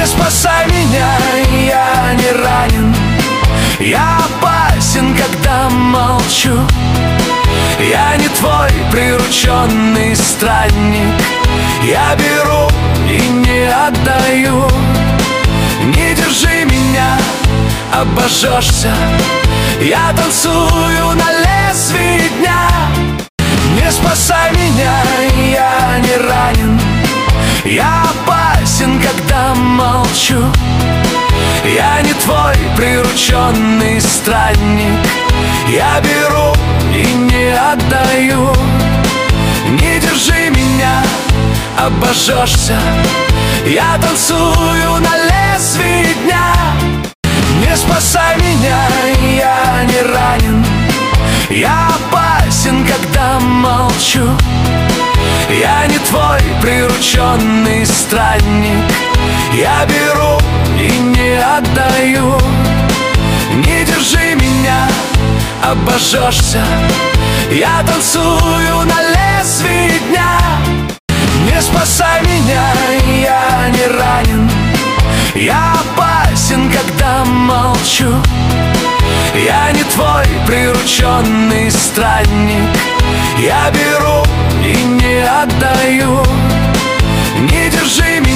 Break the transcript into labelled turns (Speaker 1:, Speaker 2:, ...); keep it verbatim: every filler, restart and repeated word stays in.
Speaker 1: Не спасай меня, я не ранен. Я опасен, когда молчу. Я не твой прирученный странник. Я беру и не отдаю. Не держи меня, обожжешься. Я танцую на лезвии дня. Не спасай меня, я не ранен. Я опасен, когда молчу. Я не твой прирученный странник. Я беру и не отдаю. Не держи меня, обожжешься. Я танцую на лезвии дня. Не спасай меня, я не ранен. Я опасен, когда молчу. Я не твой прирученный странник. Я беру и не отдаю. Не держи меня, обожжешься. Я танцую на лезвии дня. Не спасай меня, я не ранен. Я опасен, когда молчу. Я не твой прирученный странник. Я беру и не отдаю. Не держи меня.